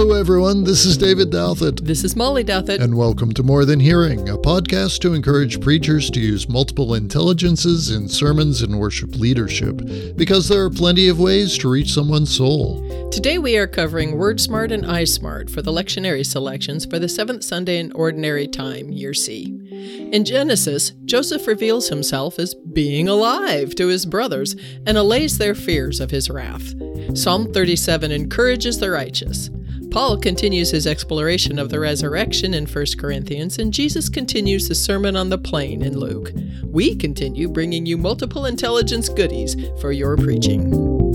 Hello, everyone. This is David Douthit. This is Molly Douthit. And welcome to More Than Hearing, a podcast to encourage preachers to use multiple intelligences in sermons and worship leadership, because there are plenty of ways to reach someone's soul. Today we are covering WordSmart and iSmart for the lectionary selections for the 7th Sunday in Ordinary Time, Year C. In Genesis, Joseph reveals himself as being alive to his brothers and allays their fears of his wrath. Psalm 37 encourages the righteous. Paul continues his exploration of the resurrection in 1 Corinthians, and Jesus continues the Sermon on the Plain in Luke. We continue bringing you multiple intelligence goodies for your preaching.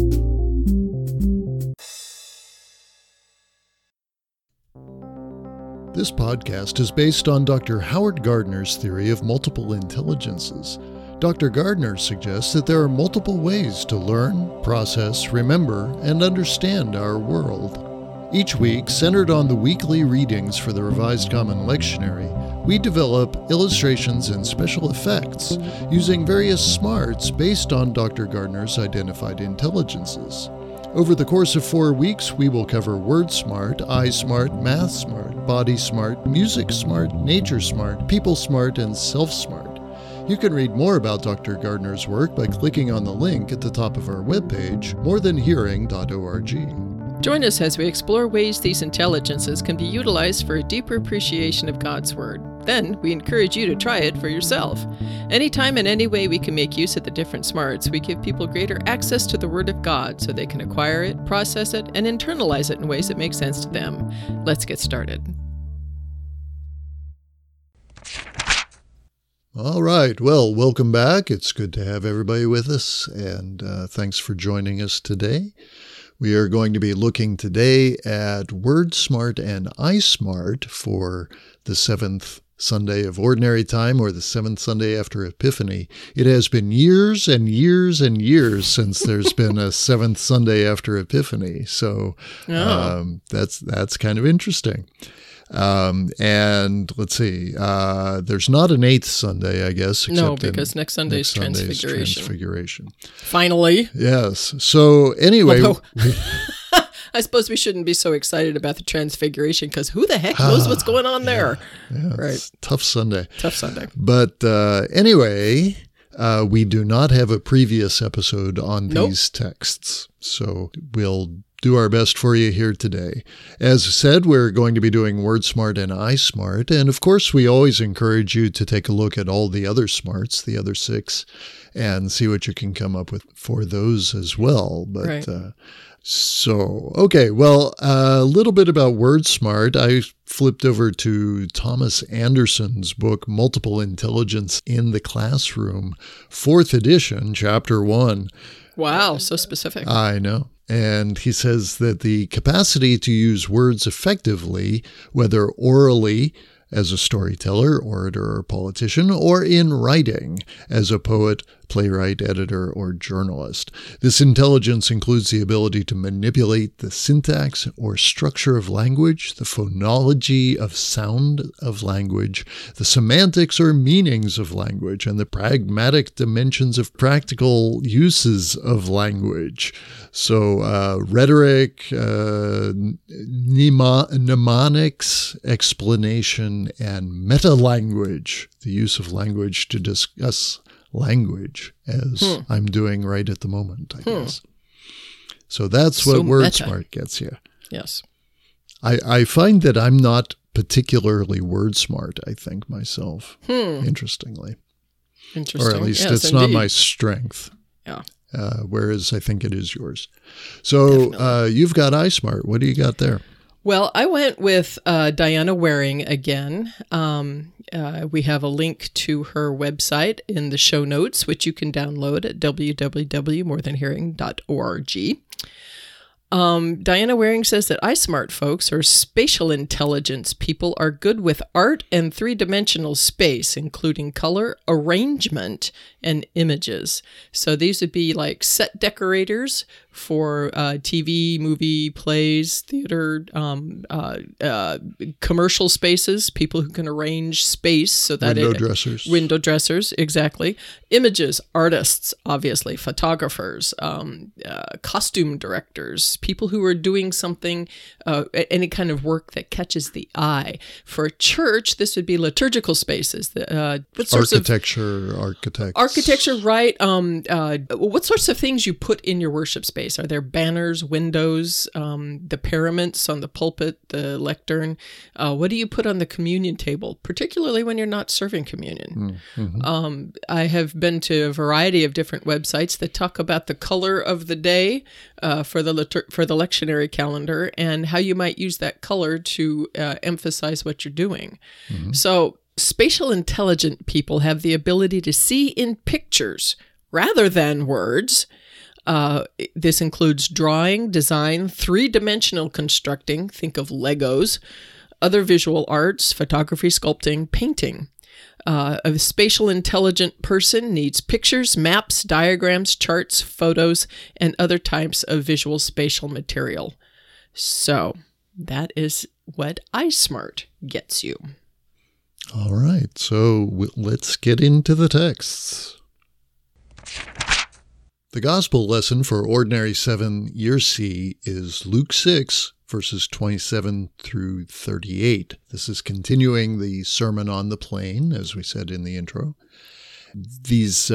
This podcast is based on Dr. Howard Gardner's theory of multiple intelligences. Dr. Gardner suggests that there are multiple ways to learn, process, remember, and understand our world. Each week, centered on the weekly readings for the Revised Common Lectionary, we develop illustrations and special effects using various smarts based on Dr. Gardner's identified intelligences. Over the course of 4 weeks, we will cover WordSmart, iSmart, MathSmart, BodySmart, MusicSmart, NatureSmart, PeopleSmart, and SelfSmart. You can read more about Dr. Gardner's work by clicking on the link at the top of our webpage, morethanhearing.org. Join us as we explore ways these intelligences can be utilized for a deeper appreciation of God's Word. Then, we encourage you to try it for yourself. Anytime and any way we can make use of the different smarts, we give people greater access to the Word of God so they can acquire it, process it, and internalize it in ways that make sense to them. Let's get started. All right. Well, welcome back. It's good to have everybody with us, and thanks for joining us today. We are going to be looking today at WordSmart and iSmart for the 7th Sunday of Ordinary Time, or the 7th Sunday after Epiphany. It has been years and years and years since there's been a 7th Sunday after Epiphany. So that's kind of interesting. And let's see, there's not an 8th Sunday, I guess. No, because next Sunday is Transfiguration. Finally. Yes. So anyway. I suppose we shouldn't be so excited about the Transfiguration, because who the heck knows what's going on there? Yeah, right. It's tough Sunday. Tough Sunday. But anyway, we do not have a previous episode on these texts. So we'll do our best for you here today. As said, we're going to be doing WordSmart and iSmart. And of course, we always encourage you to take a look at all the other smarts, the other 6, and see what you can come up with for those as well. But right. Okay, well, a little bit about WordSmart. I flipped over to Thomas Anderson's book, Multiple Intelligence in the Classroom, 4th edition, chapter 1. Wow, so specific. I know. And he says that the capacity to use words effectively, whether orally, as a storyteller, orator, or politician, or in writing, as a poet, playwright, editor, or journalist. This intelligence includes the ability to manipulate the syntax or structure of language, the phonology of sound of language, the semantics or meanings of language, and the pragmatic dimensions of practical uses of language. So rhetoric, mnemonics, explanation, and meta-language, the use of language to discuss language, as I'm doing right at the moment, I guess. So that's what WordSmart gets you. Yes. I find that I'm not particularly WordSmart, I think, myself, interestingly. Interesting. Or at least it's not my strength. Yeah. Whereas I think it is yours. So you've got iSmart. What do you got there? Well, I went with Diana Waring again. We have a link to her website in the show notes, which you can download at www.morethanhearing.org. Diana Waring says that iSmart folks, or spatial intelligence people, are good with art and three-dimensional space, including color, arrangement, and images. So these would be like set decorators for TV, movie, plays, theater, commercial spaces, people who can arrange space so that window dressers, exactly. Images, artists, obviously, photographers, costume directors, artists, people who are doing something, any kind of work that catches the eye. For a church, this would be liturgical spaces. What sorts architecture, right? What sorts of things you put in your worship space? Are there banners, windows, the paraments on the pulpit, the lectern? What do you put on the communion table, particularly when you're not serving communion? Mm-hmm. I have been to a variety of different websites that talk about the color of the day for the lectionary calendar and how you might use that color to emphasize what you're doing. Mm-hmm. So spatial intelligent people have the ability to see in pictures rather than words. This includes drawing, design, three-dimensional constructing, think of Legos, other visual arts, photography, sculpting, painting. A spatial intelligent person needs pictures, maps, diagrams, charts, photos, and other types of visual spatial material. So that is what iSmart gets you. All right, so let's get into the texts. The gospel lesson for Ordinary 7 Year C is Luke 6, verses 27 through 38. This is continuing the Sermon on the Plain, as we said in the intro. These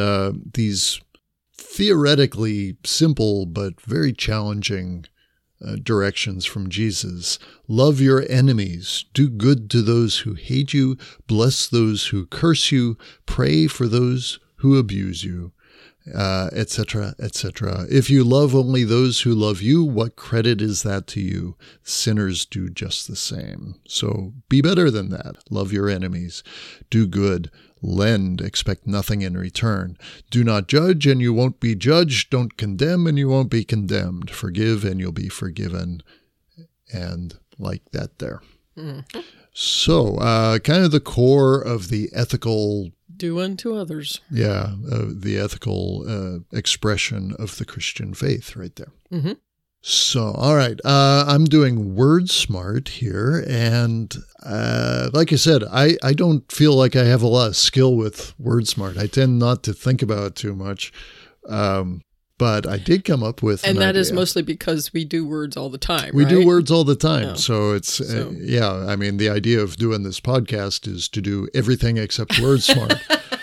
theoretically simple but very challenging directions from Jesus. Love your enemies, do good to those who hate you, bless those who curse you, pray for those who abuse you, etc., etc. If you love only those who love you, what credit is that to you? Sinners do just the same. So be better than that. Love your enemies. Do good. Lend. Expect nothing in return. Do not judge, and you won't be judged. Don't condemn, and you won't be condemned. Forgive, and you'll be forgiven. And like that there. Mm-hmm. So kind of the core of the ethical do unto others. Yeah, the ethical expression of the Christian faith right there. Mm-hmm. So, all right, I'm doing WordSmart here, and like I said, I don't feel like I have a lot of skill with WordSmart. I tend not to think about it too much, but I did come up with an idea. Is mostly because we do words all the time, We right? do words all the time, yeah. So it's, yeah, I mean, the idea of doing this podcast is to do everything except WordSmart.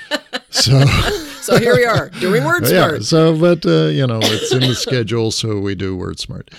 So here we are doing WordSmart. Yeah, so, but, it's in the schedule, so we do WordSmart.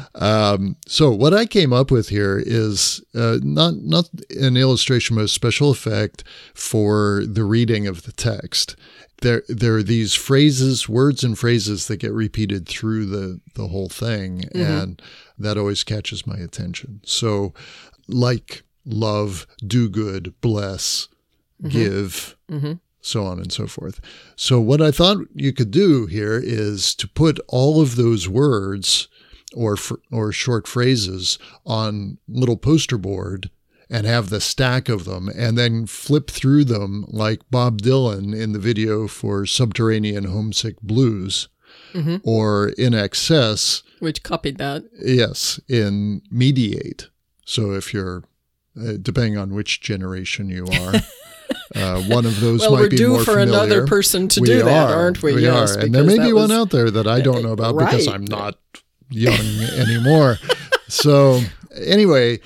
So what I came up with here is not an illustration, but a special effect for the reading of the text. There are these phrases, words and phrases that get repeated through the whole thing, mm-hmm. and that always catches my attention. So like love, do good, bless, mm-hmm. give, mm-hmm. so on and so forth. So what I thought you could do here is to put all of those words or short phrases on little poster board and have the stack of them, and then flip through them like Bob Dylan in the video for Subterranean Homesick Blues, mm-hmm. or In Excess. Which copied that. Yes, in Mediate. So if you're, depending on which generation you are, one of those might be more familiar. Well, we're due for another person to do that, aren't we? We are. And there may be one out there that I don't know about because I'm not young anymore. So anyway,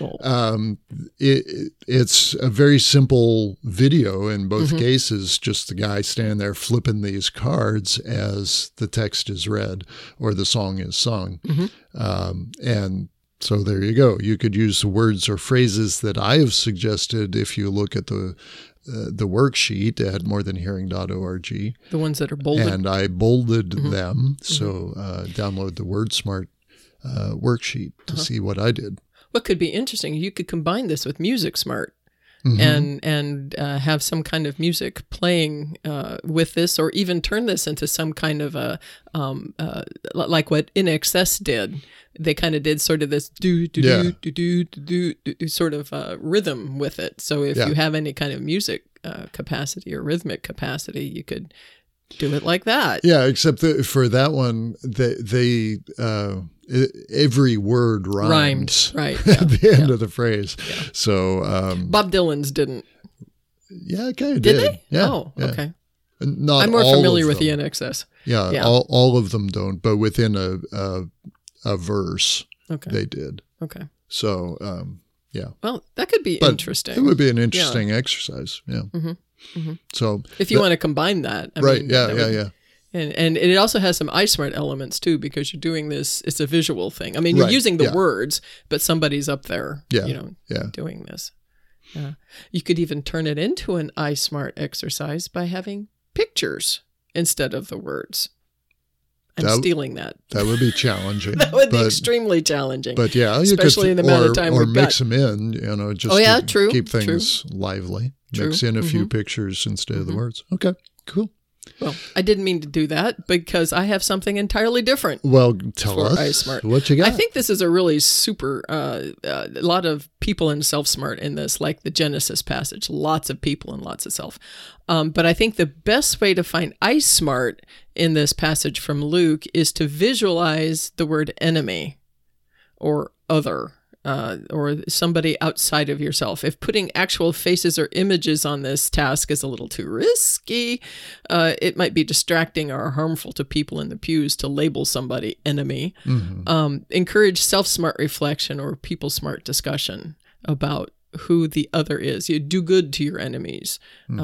it's a very simple video in both mm-hmm. cases, just the guy standing there flipping these cards as the text is read or the song is sung. Mm-hmm. And so there you go. You could use the words or phrases that I have suggested if you look at the worksheet at morethanhearing.org. The ones that are bolded. And I bolded mm-hmm. them. So download the WordSmart worksheet to see what I did. What could be interesting, you could combine this with MusicSmart mm-hmm. and have some kind of music playing with this, or even turn this into some kind of a like what In Excess did. They kind of did sort of this do sort of rhythm with it. So if you have any kind of music capacity or rhythmic capacity, you could do it like that. Yeah, except that for that one, they every word rhymed right at the end of the phrase. Yeah. So Bob Dylan's didn't. Yeah, kind of did. Did they? Yeah. Oh, okay. Not I'm more all familiar of with them. the In Excess. Yeah, all of them don't, but within a a verse. Okay. They did. Okay. So, yeah. Well, that could be interesting. It would be an interesting exercise. Yeah. Mm-hmm. Mm-hmm. So if you want to combine that. Right. mean, Yeah. And it also has some iSmart elements too, because you're doing this, it's a visual thing. I mean, you're using the words, but somebody's up there, doing this. You could even turn it into an iSmart exercise by having pictures instead of the words. I'm stealing that. That would be challenging. That would be extremely challenging. But yeah, especially in the amount of time or we've mix got. them in, just to keep things lively. True. Mix in a few pictures instead of the words. Okay, cool. Well, I didn't mean to do that because I have something entirely different. Well, tell us iSmart. What you got. I think this is a really super, a lot of people in Self-Smart in this, like the Genesis passage, lots of people and lots of self. But I think the best way to find iSmart in this passage from Luke is to visualize the word enemy or other. Or somebody outside of yourself. If putting actual faces or images on this task is a little too risky, it might be distracting or harmful to people in the pews to label somebody enemy. Encourage self-smart reflection or people-smart discussion about who the other is. You do good to your enemies.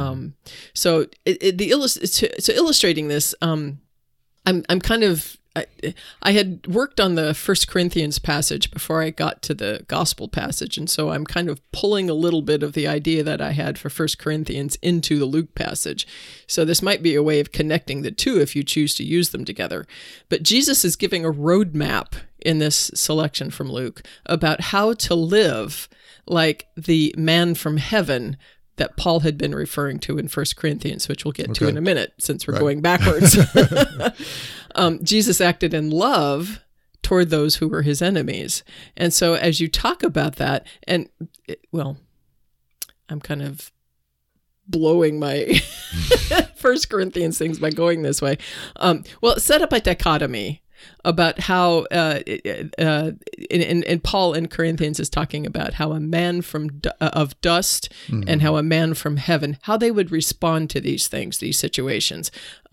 So illustrating this, I'm kind of... I had worked on the 1 Corinthians passage before I got to the gospel passage, and so I'm kind of pulling a little bit of the idea that I had for 1 Corinthians into the Luke passage. So this might be a way of connecting the two if you choose to use them together. But Jesus is giving a roadmap in this selection from Luke about how to live like the man from heaven that Paul had been referring to in 1 Corinthians, which we'll get to in a minute since we're going backwards. Jesus acted in love toward those who were his enemies. And so as you talk about that, I'm kind of blowing my 1 Corinthians things by going this way. Set up a dichotomy about how, and Paul in Corinthians is talking about how a man of dust and how a man from heaven, how they would respond to these things, these situations.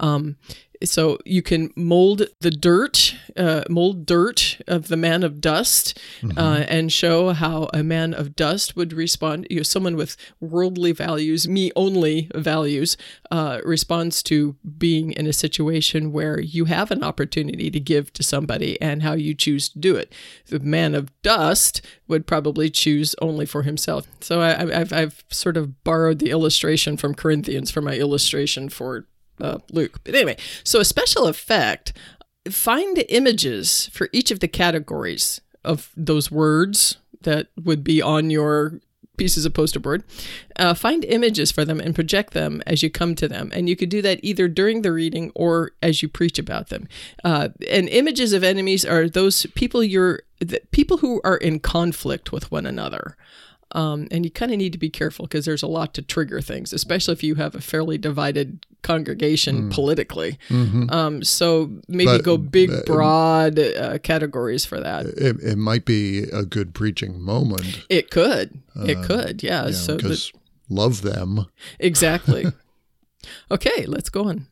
So you can mold dirt of the man of dust, and show how a man of dust would respond. Someone with worldly values, me-only values, responds to being in a situation where you have an opportunity to give to somebody and how you choose to do it. The man of dust would probably choose only for himself. So I've sort of borrowed the illustration from Corinthians for my illustration for Luke. But anyway, so a special effect, find images for each of the categories of those words that would be on your pieces of poster board. Find images for them and project them as you come to them. And you could do that either during the reading or as you preach about them. And images of enemies are those people people who are in conflict with one another. And you kind of need to be careful because there's a lot to trigger things, especially if you have a fairly divided congregation politically. So maybe go big, broad categories for that. It might be a good preaching moment. It could. Yeah. So because love them. Exactly. Okay, let's go on.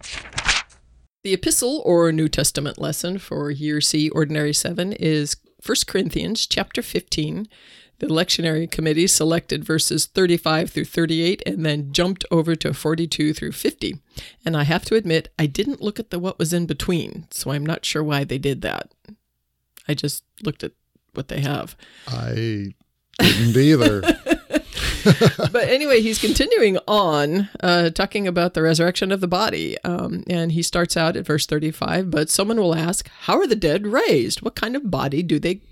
The epistle or New Testament lesson for Year C, Ordinary 7 is 1 Corinthians chapter 15. The lectionary committee selected verses 35 through 38 and then jumped over to 42 through 50. And I have to admit, I didn't look at what was in between, so I'm not sure why they did that. I just looked at what they have. I didn't either. But anyway, he's continuing on talking about the resurrection of the body. And he starts out at verse 35, but someone will ask, how are the dead raised? What kind of body do they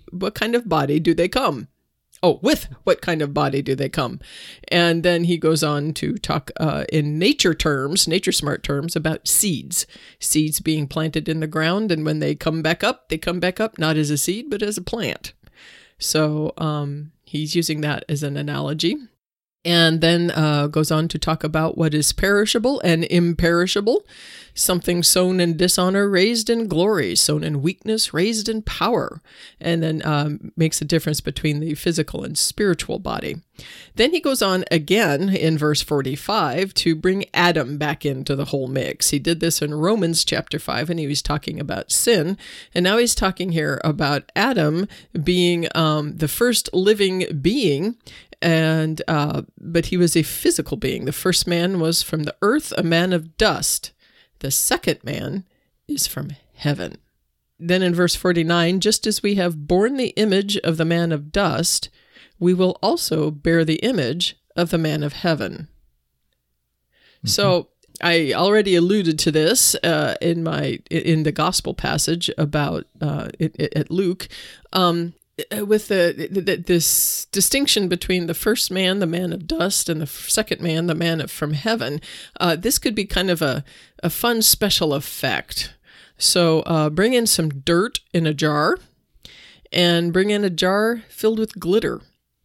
come? Oh, with what kind of body do they come? And then he goes on to talk in nature smart terms, about seeds being planted in the ground. And when they come back up not as a seed, but as a plant. So he's using that as an analogy. And then goes on to talk about what is perishable and imperishable, something sown in dishonor, raised in glory, sown in weakness, raised in power, and then makes a difference between the physical and spiritual body. Then he goes on again in verse 45 to bring Adam back into the whole mix. He did this in Romans chapter 5, and he was talking about sin. And now he's talking here about Adam being the first living being, and but he was a physical being. The first man was from the earth, a man of dust. The second man is from heaven. Then in verse 49, just as we have borne the image of the man of dust, we will also bear the image of the man of heaven. Mm-hmm. So I already alluded to this in the gospel passage about at Luke, with this distinction between the first man, the man of dust, and the second man, the man from heaven. This could be kind of a fun special effect. So bring in some dirt in a jar, and bring in a jar filled with glitter.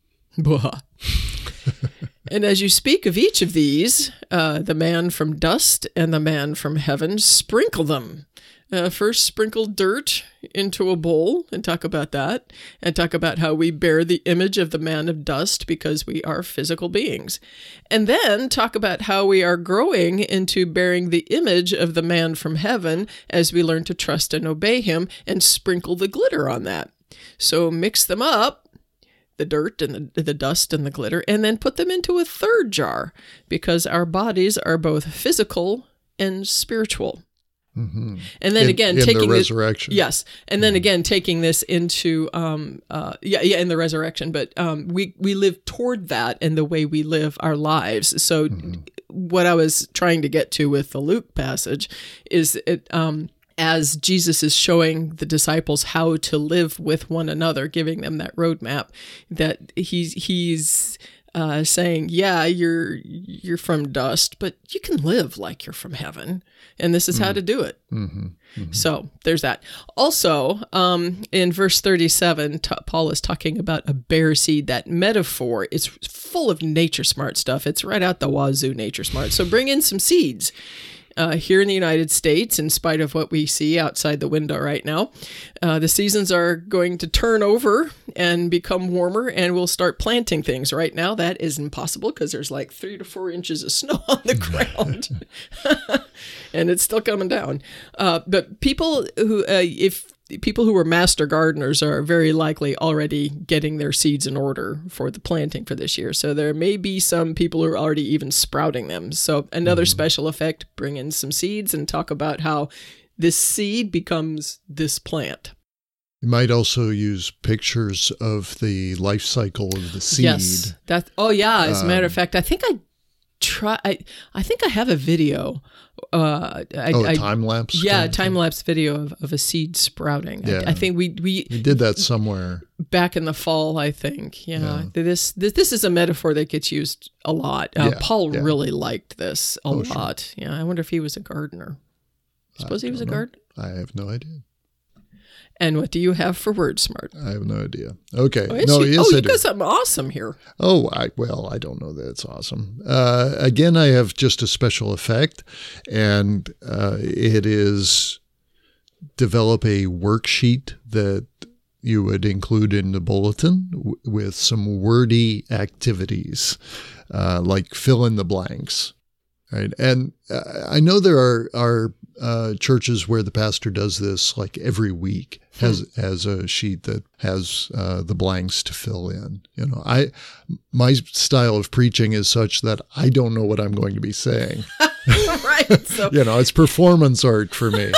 And as you speak of each of these, the man from dust and the man from heaven, sprinkle them. First, sprinkle dirt into a bowl and talk about that, and talk about how we bear the image of the man of dust because we are physical beings. And then talk about how we are growing into bearing the image of the man from heaven as we learn to trust and obey him, and sprinkle the glitter on that. So mix them up, the dirt and the dust and the glitter, and then put them into a third jar, because our bodies are both physical and spiritual. Mm-hmm. And then again, taking the resurrection. Yes. And then again, taking this into, in the resurrection, but we live toward that in the way we live our lives. So what I was trying to get to with the Luke passage is as Jesus is showing the disciples how to live with one another, giving them that roadmap, that he's saying, yeah, you're from dust, but you can live like you're from heaven, and this is how to do it. Mm-hmm. Mm-hmm. So there's that. Also, in verse 37, Paul is talking about a bear seed. That metaphor is full of nature smart stuff. It's right out the wazoo nature smart. So bring in some seeds. Here in the United States, in spite of what we see outside the window right now, the seasons are going to turn over and become warmer, and we'll start planting things. Right now, that is impossible because there's like 3 to 4 inches of snow on the ground, and it's still coming down. But people who are master gardeners are very likely already getting their seeds in order for the planting for this year. So there may be some people who are already even sprouting them. So another special effect, bring in some seeds and talk about how this seed becomes this plant. You might also use pictures of the life cycle of the seed. Yes. As a matter of fact, I think I think I have a video. A time lapse. Yeah, time lapse video of a seed sprouting. Yeah. I think we did that somewhere back in the fall. I think. Yeah. This is a metaphor that gets used a lot. Paul really liked this a lot. Sure. Yeah, I wonder if he was a gardener. Suppose he was a gardener. I have no idea. And what do you have for word smart? I have no idea. Okay. I do. You got something awesome here. I don't know that it's awesome. Again, I have just a special effect, and it is develop a worksheet that you would include in the bulletin with some wordy activities, like fill in the blanks. Right. And I know there are churches where the pastor does this like every week, has a sheet that has the blanks to fill in. My style of preaching is such that I don't know what I'm going to be saying. Right. So. It's performance art for me.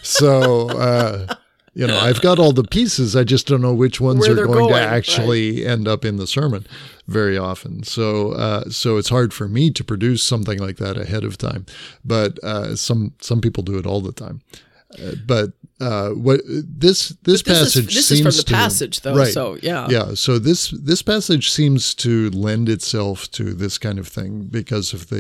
So, I've got all the pieces. I just don't know which ones are going to actually end up in the sermon very often. So it's hard for me to produce something like that ahead of time. But some people do it all the time. But what this passage this seems is from the to, passage though. Right. So yeah. So this passage seems to lend itself to this kind of thing because of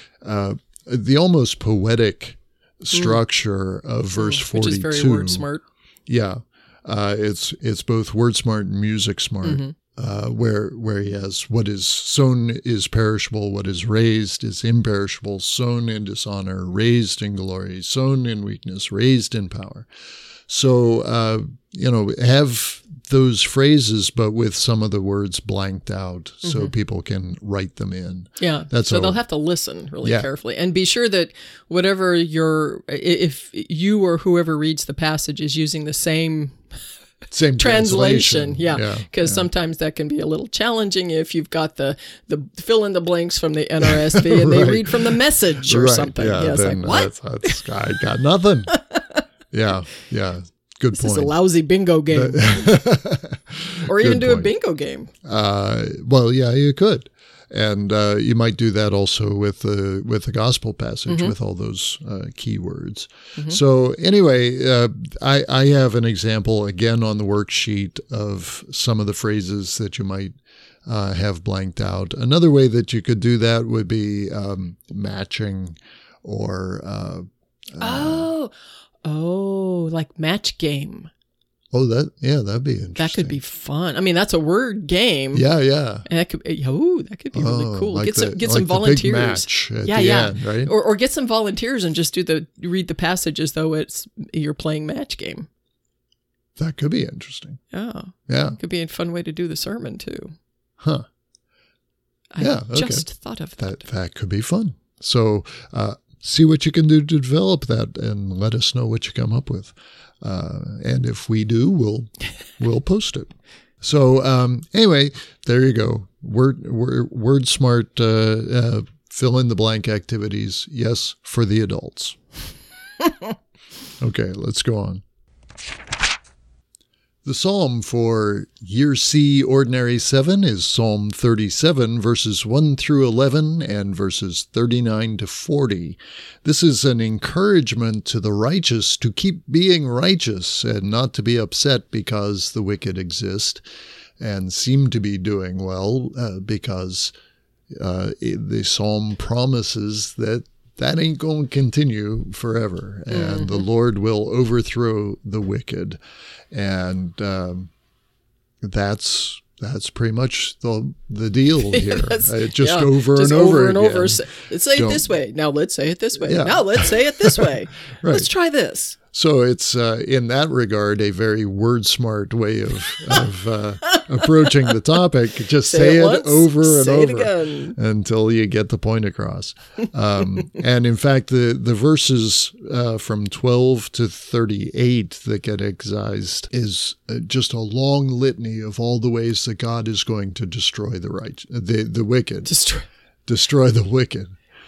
the almost poetic structure of verse 42, which is very word smart. Yeah, it's both word smart and music smart. Where he has what is sown is perishable, what is raised is imperishable, sown in dishonor, raised in glory, sown in weakness, raised in power. So, have those phrases, but with some of the words blanked out so people can write them in. Yeah. So they'll have to listen really carefully and be sure that whatever if you or whoever reads the passage is using the same translation. Yeah. Because sometimes that can be a little challenging if you've got the fill in the blanks from the NRSV and they read from the Message or something. Yeah. It's like, what? I got nothing. Yeah. Good point. This is a lousy bingo game. Or even do a bingo game. Well, yeah, you could. And you might do that also with the gospel passage with all those keywords. So anyway, I have an example again on the worksheet of some of the phrases that you might have blanked out. Another way that you could do that would be matching or like match game. Oh, that'd be interesting. That could be fun. I mean, that's a word game. Yeah. And that could be really cool. Like get some volunteers. The big match at the end, right? Or get some volunteers and just read the passage as though you're playing match game. That could be interesting. Yeah. It could be a fun way to do the sermon too. Huh. I just thought of that. That could be fun. So see what you can do to develop that and let us know what you come up with. And if we do, we'll post it. So anyway, there you go. WordSmart fill in the blank activities. Yes, for the adults. Okay, let's go on. The psalm for Year C Ordinary 7 is Psalm 37, verses 1 through 11 and verses 39 to 40. This is an encouragement to the righteous to keep being righteous and not to be upset because the wicked exist and seem to be doing well because the psalm promises that ain't going to continue forever, and the Lord will overthrow the wicked. And that's pretty much the deal here. Over and over again. Say it this way. Now let's say it this way. Yeah. Now let's say it this way. Right. Let's try this. So it's in that regard a very word-smart way of approaching the topic. Just say it once, over and over again until you get the point across. And in fact, the verses from 12 to 38 that get excised is just a long litany of all the ways that God is going to destroy the wicked. Destroy the wicked,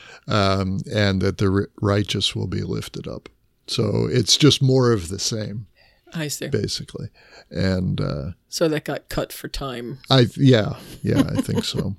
and that the righteous will be lifted up. So it's just more of the same. I see. Basically. And so that got cut for time. I think so.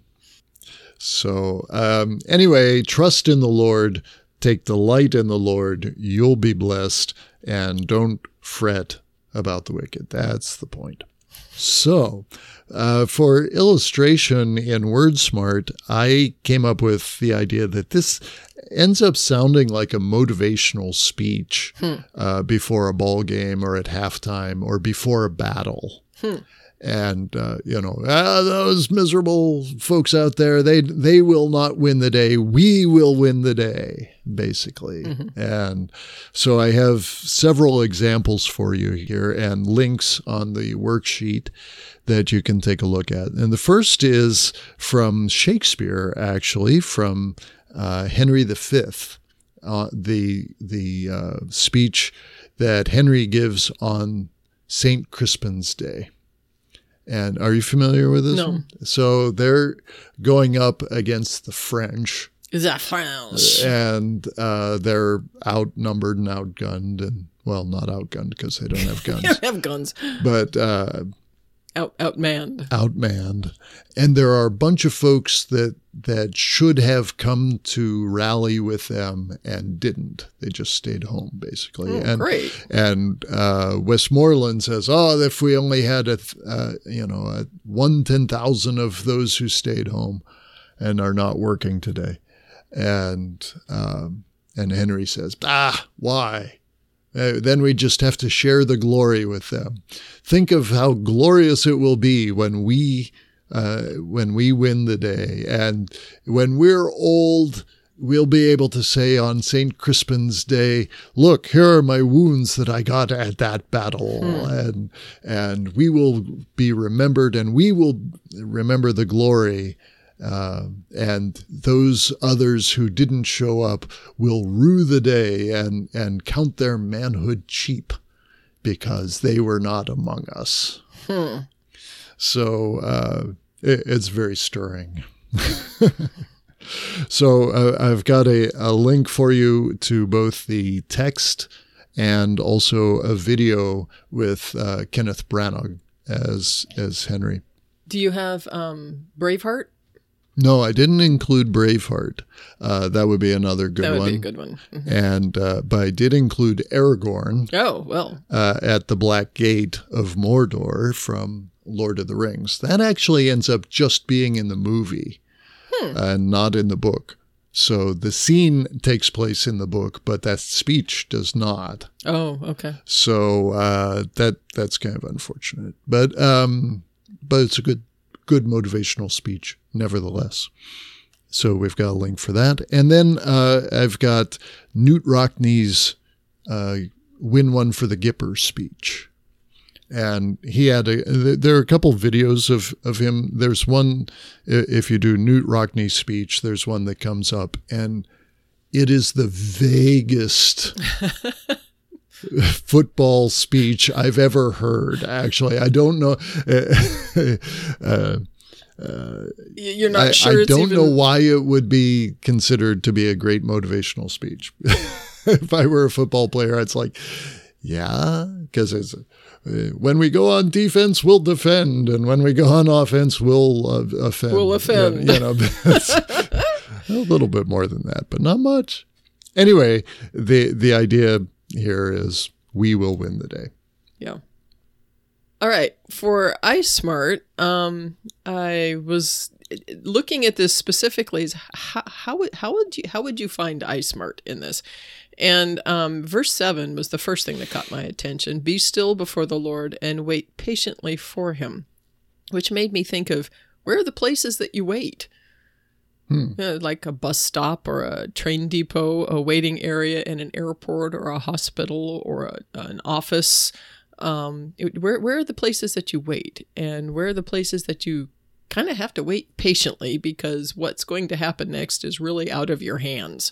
So anyway, trust in the Lord, take delight in the Lord, you'll be blessed, and don't fret about the wicked. That's the point. So for illustration in WordSmart, I came up with the idea that this ends up sounding like a motivational speech before a ball game or at halftime or before a battle. And, those miserable folks out there, they will not win the day. We will win the day, basically. And so I have several examples for you here and links on the worksheet that you can take a look at. And the first is from Shakespeare, actually, from Henry V, the speech that Henry gives on St. Crispin's Day. And are you familiar with this? No. So they're going up against the French. The French. And they're outnumbered and outgunned. And, well, not outgunned because they don't have guns. They don't have guns. But outmanned. Outmanned. And there are a bunch of folks that should have come to rally with them and didn't. They just stayed home, basically. Oh, great. And Westmoreland says, if we only had 1/10,000 of those who stayed home and are not working today. And Henry says, why? Then we just have to share the glory with them. Think of how glorious it will be when we win the day, and when we're old we'll be able to say on St. Crispin's Day, look, here are my wounds that I got at that battle. And we will be remembered, and we will remember the glory. And those others who didn't show up will rue the day and count their manhood cheap because they were not among us. So it's very stirring. So I've got a link for you to both the text and also a video with Kenneth Branagh as Henry. Do you have Braveheart? No, I didn't include Braveheart. That would be another good one. That would be a good one. Mm-hmm. And but I did include Aragorn. Oh, well. At the Black Gate of Mordor from Lord of the Rings. That actually ends up just being in the movie and not in the book. So the scene takes place in the book, but that speech does not. Oh, okay. So that's kind of unfortunate. But it's a good motivational speech, nevertheless. So we've got a link for that. And then I've got Knute Rockne's Win One for the Gipper speech. And he had there are a couple of videos of him. There's one, if you do Knute Rockne's speech, there's one that comes up, and it is the vaguest football speech I've ever heard. Actually, I don't know. You're not sure. I don't know why it would be considered to be a great motivational speech. If I were a football player, it's like, yeah, because it's when we go on defense, we'll defend, and when we go on offense, we'll offend. We'll offend. It's a little bit more than that, but not much. Anyway, the idea here is we will win the day. Yeah. All right. For iSmart, I was looking at this specifically. How would you find iSmart in this? And verse 7 was the first thing that caught my attention. Be still before the Lord and wait patiently for him, which made me think of, where are the places that you wait? Like a bus stop or a train depot, a waiting area in an airport or a hospital or an office. Where are the places that you wait? And where are the places that you kind of have to wait patiently because what's going to happen next is really out of your hands?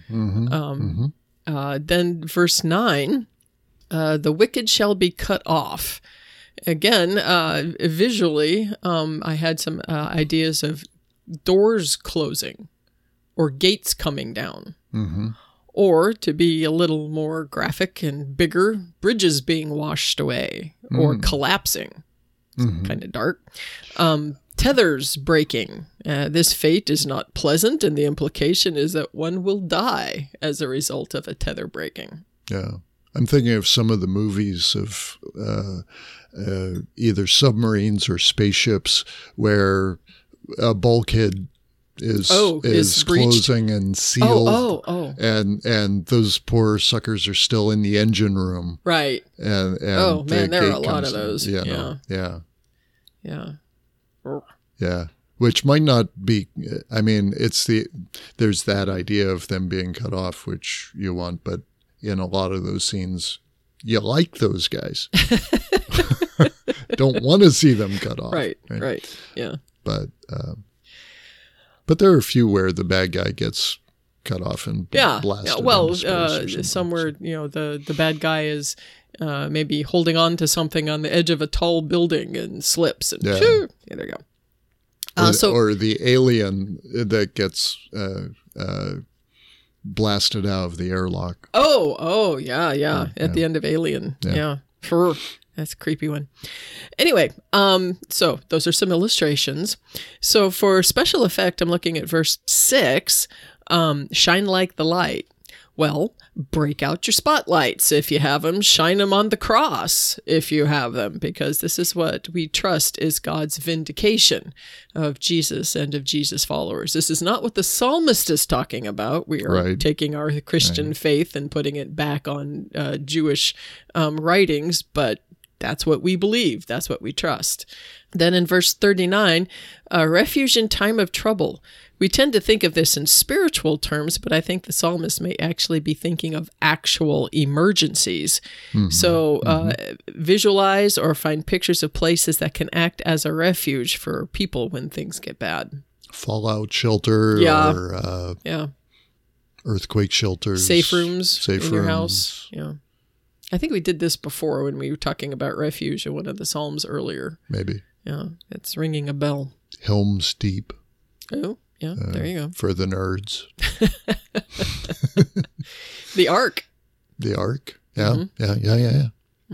Then verse 9, the wicked shall be cut off. Again, visually, I had some ideas of doors closing or gates coming down. Or, to be a little more graphic and bigger, bridges being washed away or collapsing. Kind of dark. Tethers breaking. This fate is not pleasant, and the implication is that one will die as a result of a tether breaking. Yeah. I'm thinking of some of the movies of either submarines or spaceships where a bulkhead is closing and sealed. And those poor suckers are still in the engine room. Right. And there are a lot of those. Yeah. Yeah. Which might not be, I mean, there's that idea of them being cut off, which you want, but in a lot of those scenes, you like those guys. Don't want to see them cut off. Right. Yeah. But there are a few where the bad guy gets cut off and blasted. Yeah. Well, somewhere, the bad guy is maybe holding on to something on the edge of a tall building and slips and there you go. Or the alien that gets blasted out of the airlock. Yeah. At the end of Alien. Yeah. Sure. That's a creepy one. Anyway, so those are some illustrations. So for special effect, I'm looking at verse 6, shine like the light. Well, break out your spotlights if you have them. Shine them on the cross if you have them, because this is what we trust is God's vindication of Jesus and of Jesus' followers. This is not what the psalmist is talking about. We are taking our Christian faith and putting it back on Jewish writings, but that's what we believe. That's what we trust. Then in verse 39, refuge in time of trouble, We tend to think of this in spiritual terms, but I think the psalmist may actually be thinking of actual emergencies. So visualize or find pictures of places that can act as a refuge for people when things get bad. Fallout shelter or earthquake shelters. Safe rooms in your house. Yeah. I think we did this before when we were talking about refuge in one of the Psalms earlier. Maybe. Yeah, it's ringing a bell. Helm's Deep. Oh, yeah, there you go. For the nerds. The Ark. The Ark. Yeah, yeah.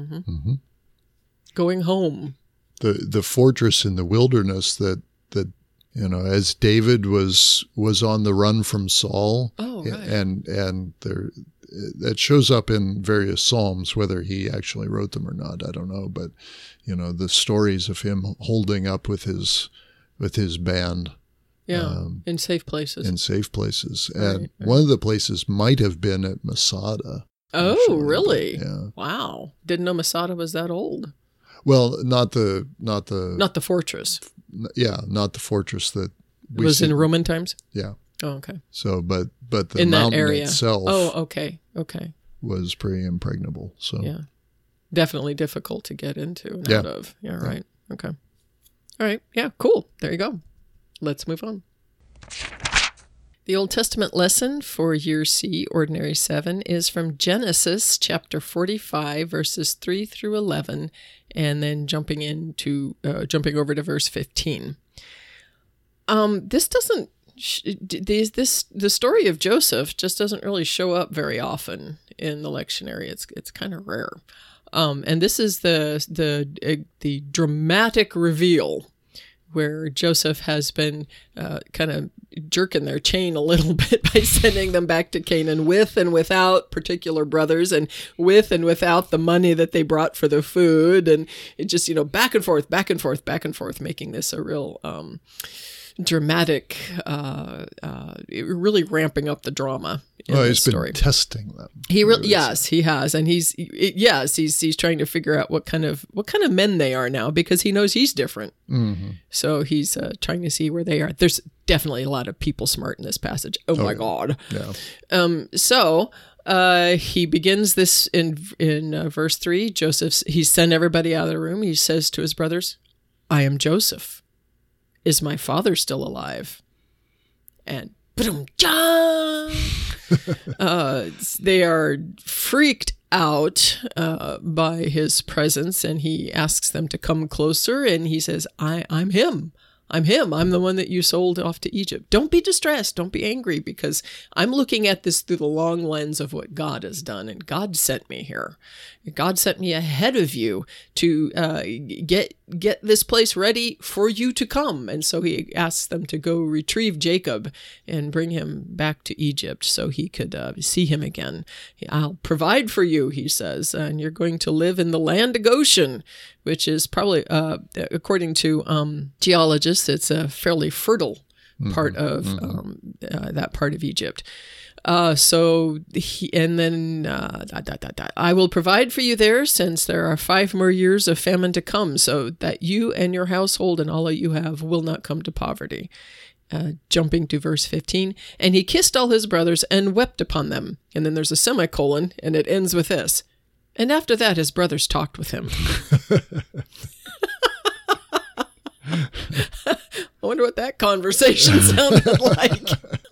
Going home. The fortress in the wilderness that as David was on the run from Saul. Oh, right. And there, that shows up in various Psalms, whether he actually wrote them or not, I don't know. But, the stories of him holding up with his band. Yeah, in safe places. And one of the places might have been at Masada. Oh, actually. Really? Yeah. Wow. Didn't know Masada was that old. Well, not the fortress. Yeah, not the fortress that we was in Roman times. Yeah. Oh, okay. So, but the in mountain that area itself. Oh, okay. Was pretty impregnable. So yeah, definitely difficult to get into and out of. Yeah. Right. Okay. All right. Yeah. Cool. There you go. Let's move on. The Old Testament lesson for Year C, Ordinary 7, is from Genesis chapter 45, verses 3 through 11, and then jumping over to verse 15. The story of Joseph just doesn't really show up very often in the lectionary. It's kind of rare, and this is the dramatic reveal where Joseph has been kind of jerking their chain a little bit by sending them back to Canaan with and without particular brothers, and with and without the money that they brought for the food, and it just back and forth, making this a real dramatic, really ramping up the drama in this story. He's been testing them. He has, and he's trying to figure out what kind of men they are now, because he knows he's different. Mm-hmm. So he's trying to see where they are. There's definitely a lot of people smart in this passage. Oh my God. Yeah. So he begins this in verse 3. He's sent everybody out of the room. He says to his brothers, "I am Joseph. Is my father still alive?" And they are freaked out by his presence, and he asks them to come closer, and he says, I'm him. I'm the one that you sold off to Egypt. Don't be distressed. Don't be angry, because I'm looking at this through the long lens of what God has done, and God sent me here. God sent me ahead of you to get this place ready for you to come. And so he asks them to go retrieve Jacob and bring him back to Egypt so he could see him again. "I'll provide for you," he says, "and you're going to live in the land of Goshen," which is probably, according to geologists, it's a fairly fertile part of that part of Egypt. "I will provide for you there, since there are 5 more years of famine to come, so that you and your household and all that you have will not come to poverty." Jumping to verse 15, "And he kissed all his brothers and wept upon them." And then there's a semicolon, and it ends with this. "And after that, his brothers talked with him." I wonder what that conversation sounded like.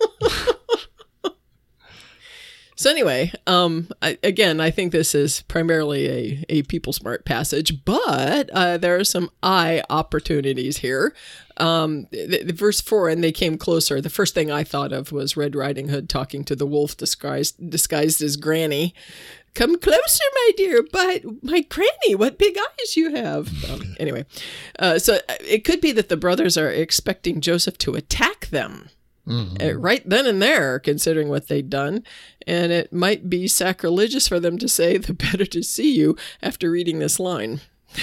So anyway, I think this is primarily a people smart passage, but there are some eye opportunities here. Verse 4, "And they came closer." The first thing I thought of was Red Riding Hood talking to the wolf disguised as Granny. "Come closer, my dear, but my Granny, what big eyes you have." Anyway, so it could be that the brothers are expecting Joseph to attack them. Mm-hmm. Right then and there, considering what they'd done. And it might be sacrilegious for them to say, "The better to see you," after reading this line.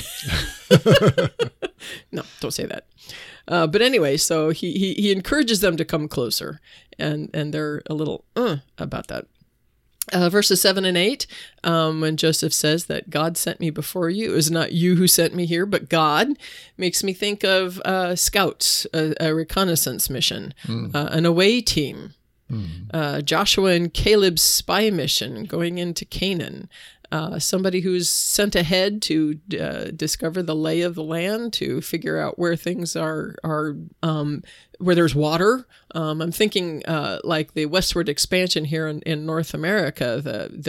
No, don't say that. But anyway, so he encourages them to come closer, and they're a little about that. Verses 7 and 8, when Joseph says that God sent me before you, it was not you who sent me here, but God, makes me think of scouts, a reconnaissance mission, an away team, Joshua and Caleb's spy mission going into Canaan, somebody who's sent ahead to discover the lay of the land, to figure out where things are where there's water. I'm thinking like the westward expansion here in North America,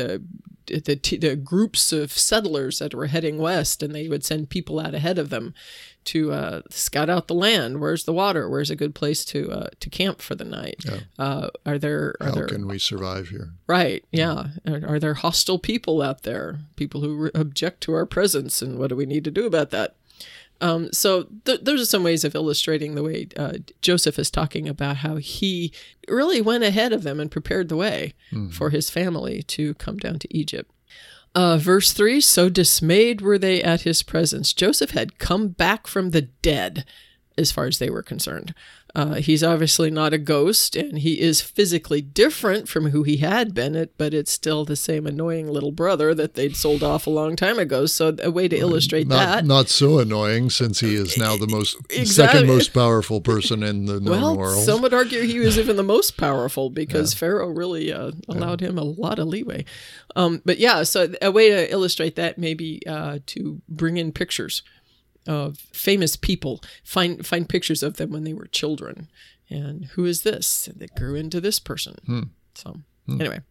the groups of settlers that were heading west, and they would send people out ahead of them to scout out the land. Where's the water? Where's a good place to camp for the night? Yeah. How can we survive here? Right. Yeah. Are there hostile people out there? People who object to our presence, and what do we need to do about that? So those are some ways of illustrating the way Joseph is talking about how he really went ahead of them and prepared the way for his family to come down to Egypt. Verse 3, so dismayed were they at his presence. Joseph had come back from the dead as far as they were concerned. He's obviously not a ghost, and he is physically different from who he had been, but it's still the same annoying little brother that they'd sold off a long time ago. So a way to illustrate that. Not so annoying, since he is now the second most powerful person in the known world. Some would argue he was even the most powerful, because Pharaoh really allowed him a lot of leeway. But yeah, so a way to illustrate that may be to bring in pictures of famous people, find pictures of them when they were children, and who is this that grew into this person. So anyway,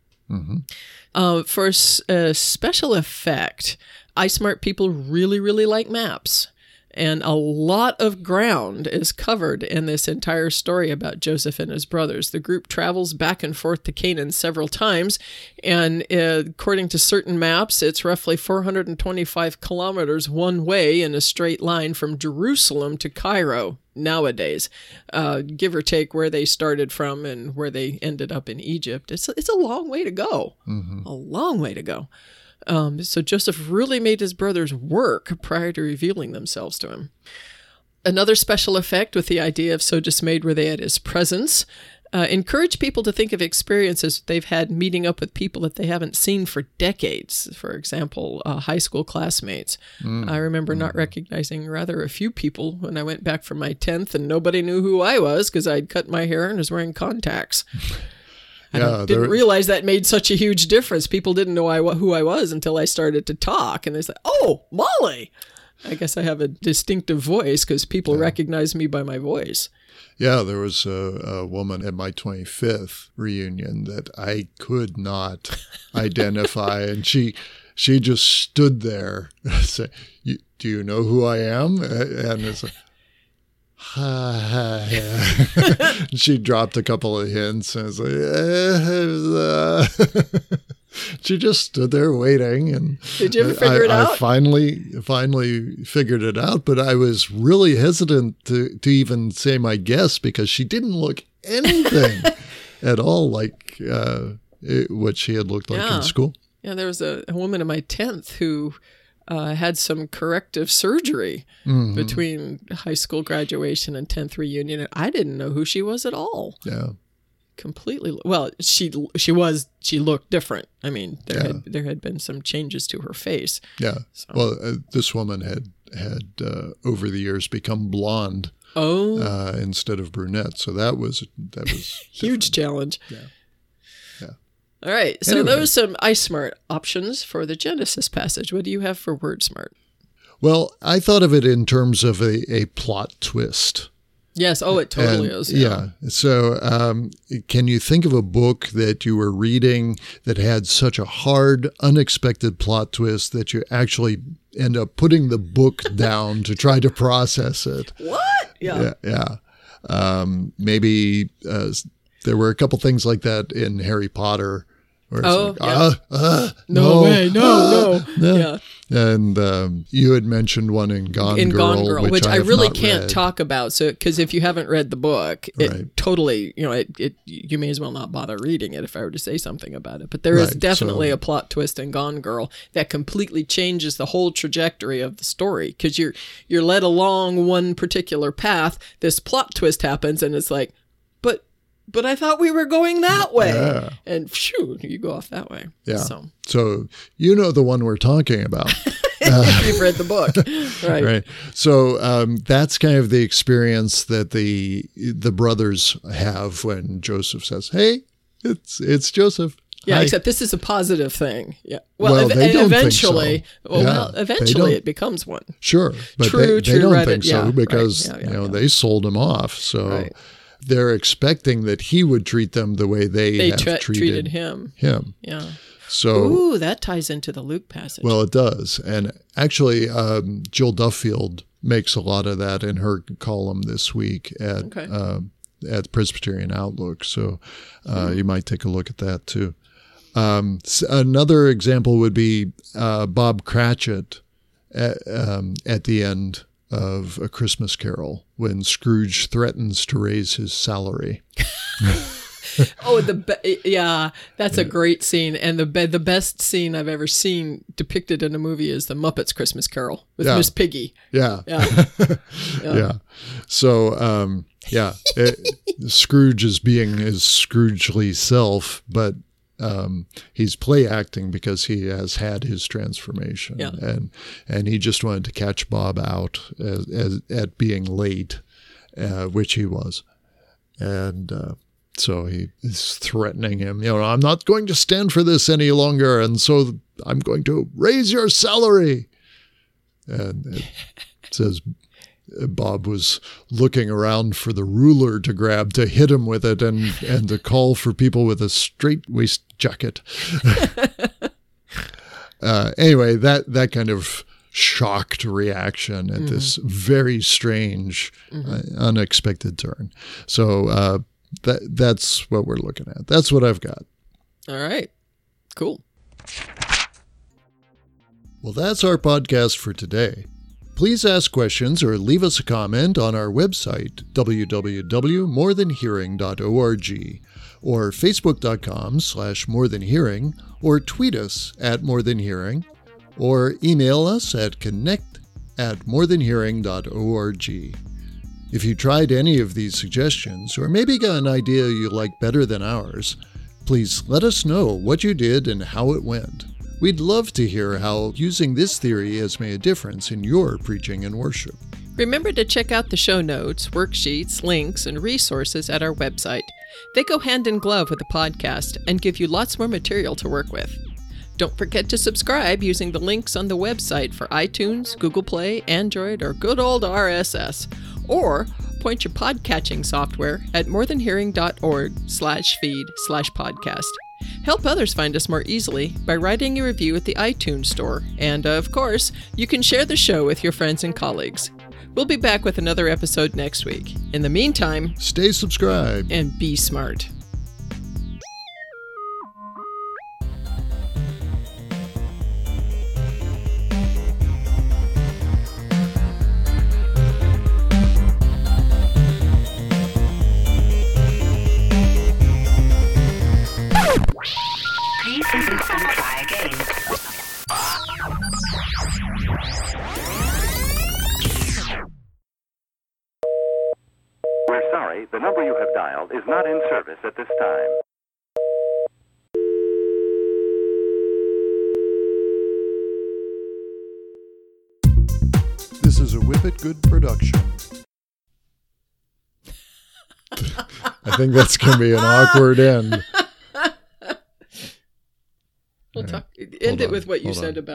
for a special effect, iSmart people really like maps, and a lot of ground is covered in this entire story about Joseph and his brothers. The group travels back and forth to Canaan several times, and according to certain maps, it's roughly 425 kilometers one way in a straight line from Jerusalem to Cairo nowadays, give or take where they started from and where they ended up in Egypt. It's a long way to go, a long way to go. So Joseph really made his brothers work prior to revealing themselves to him. Another special effect with the idea of so dismayed were they at his presence, encourage people to think of experiences they've had meeting up with people that they haven't seen for decades. For example, high school classmates. I remember not recognizing rather a few people when I went back for my 10th, and nobody knew who I was because I'd cut my hair and was wearing contacts. I didn't realize that made such a huge difference. People didn't know who I was until I started to talk. And they said, oh, Molly. I guess I have a distinctive voice because people recognize me by my voice. Yeah, there was a woman at my 25th reunion that I could not identify. And she just stood there and said, do you know who I am? And it's like, she dropped a couple of hints, and it's like, she just stood there waiting. And did you ever figure it out? I finally figured it out, but I was really hesitant to even say my guess, because she didn't look anything at all like what she had looked like in school. Yeah, there was a woman in my 10th who had some corrective surgery between high school graduation and 10th reunion. And I didn't know who she was at all. Yeah. Completely. Well, she looked different. I mean, there had been some changes to her face. Yeah. So. Well, this woman had over the years become blonde. Oh. Instead of brunette. So that was huge challenge. Yeah. All right, so those are some iSmart options for the Genesis passage. What do you have for WordSmart? Well, I thought of it in terms of a plot twist. Yes, it totally is. Yeah. So can you think of a book that you were reading that had such a hard, unexpected plot twist that you actually end up putting the book down to try to process it? What? Yeah. Maybe there were a couple things like that in Harry Potter. No way. No. Yeah. And you had mentioned one in Gone Girl, which I really can't talk about. So, because if you haven't read the book, it totally, you may as well not bother reading it if I were to say something about it. But there is definitely a plot twist in Gone Girl that completely changes the whole trajectory of the story, because you're led along one particular path. This plot twist happens, and it's like, but I thought we were going that way. Yeah. And phew, you go off that way. Yeah. So you know the one we're talking about. you've read the book. Right. Right. So that's kind of the experience that the brothers have when Joseph says, "Hey, it's Joseph." Yeah, Hi. except this is a positive thing. Yeah. Well, they don't eventually, think so. eventually it becomes one. Sure, but True, they don't Reddit, think so yeah, because right, yeah, they sold him off. So Right. they're expecting that he would treat them the way they have treated him. Yeah. So, ooh, that ties into the Luke passage. well, it does. And actually, Jill Duffield makes a lot of that in her column this week at Presbyterian Outlook. So you might take a look at that too. Another example would be Bob Cratchit at the end of A Christmas Carol when Scrooge threatens to raise his salary. Oh, that's a great scene, and the best scene I've ever seen depicted in a movie is the Muppets Christmas Carol with Miss Piggy. Yeah. Yeah. Yeah. So, Scrooge is being his Scroogely self, but he's play acting because he has had his transformation, and he just wanted to catch Bob out at being late, which he was, and so he is threatening him. I'm not going to stand for this any longer, and so I'm going to raise your salary. And it says Bob was looking around for the ruler to grab to hit him with it and to call for people with a straight waist jacket. Anyway, that kind of shocked reaction at this very strange, unexpected turn. So that's what we're looking at. That's what I've got. All right. Cool. Well, that's our podcast for today. Please ask questions or leave us a comment on our website, www.morethanhearing.org, or facebook.com/morethanhearing, or tweet us at morethanhearing, or email us at connect@morethanhearing.org. If you tried any of these suggestions, or maybe got an idea you like better than ours, please let us know what you did and how it went. We'd love to hear how using this theory has made a difference in your preaching and worship. Remember to check out the show notes, worksheets, links, and resources at our website. They go hand in glove with the podcast and give you lots more material to work with. Don't forget to subscribe using the links on the website for iTunes, Google Play, Android, or good old RSS. Or point your podcatching software at morethanhearing.org/feed/podcast. Help others find us more easily by writing a review at the iTunes store. And, of course, you can share the show with your friends and colleagues. We'll be back with another episode next week. In the meantime, stay subscribed and be smart. We're sorry, the number you have dialed is not in service at this time. This is a Whippet Good production. I think that's going to be an awkward end. We'll end it with what you said about